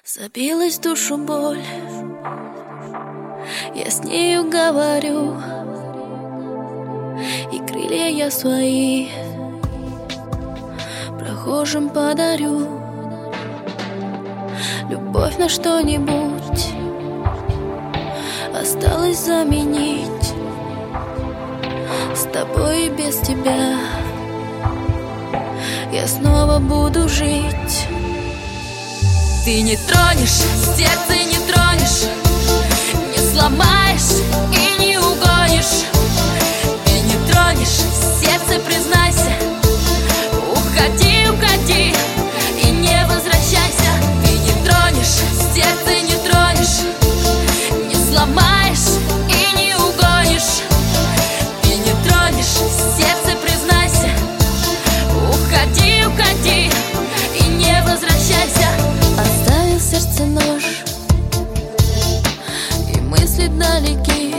Забилась в душу боль, я с нею говорю, и крылья я свои прохожим подарю. Любовь на что-нибудь осталось заменить, с тобой и без тебя я снова буду жить. Ты не тронешь, сердце не тронешь, не сломаешь и не угонишь. Ты не тронешь, сердце признайся, уходи, уходи и не возвращайся. Ты не тронешь, сердце не тронешь, не сломаешь и не угонишь. Ты не тронешь, сердце признайся, уходи, уходи и не возвращайся. Оставил в сердце нож, и мысли далеки.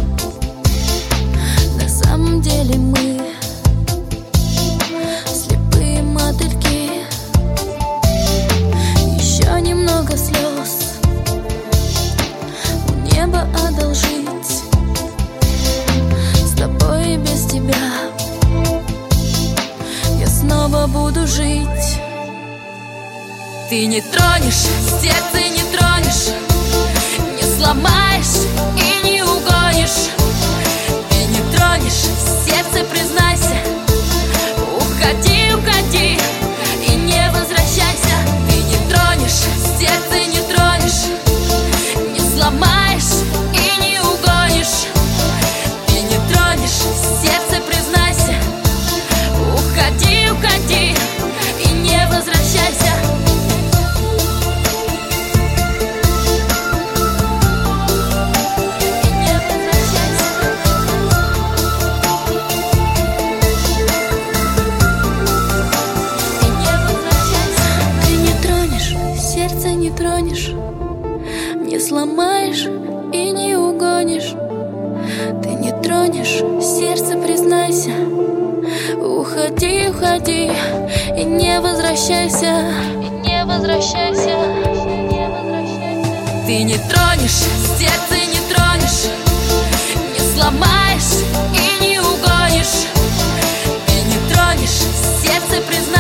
На самом деле мы слепые мотыльки. Еще немного слез у неба одолжить, с тобой и без тебя я снова буду жить. Ты не тронешь, сердце не тронешь, не сломаешь и не угонишь. Ты не тронешь, сердце признайся, уходи, уходи и не возвращайся. Ты не тронешь, сердце не тронешь, не сломаешь и не угонишь. Ты не тронешь, сердце признайся, уходи, уходи и не возвращайся. Не тронешь, не сломаешь и не угонишь. Ты не тронешь, сердце признайся, уходи, уходи и не возвращайся. И не возвращайся, не возвращайся. Ты не тронешь, сердце не тронешь, не сломаешь и не угонишь. Ты не тронешь, сердце признайся.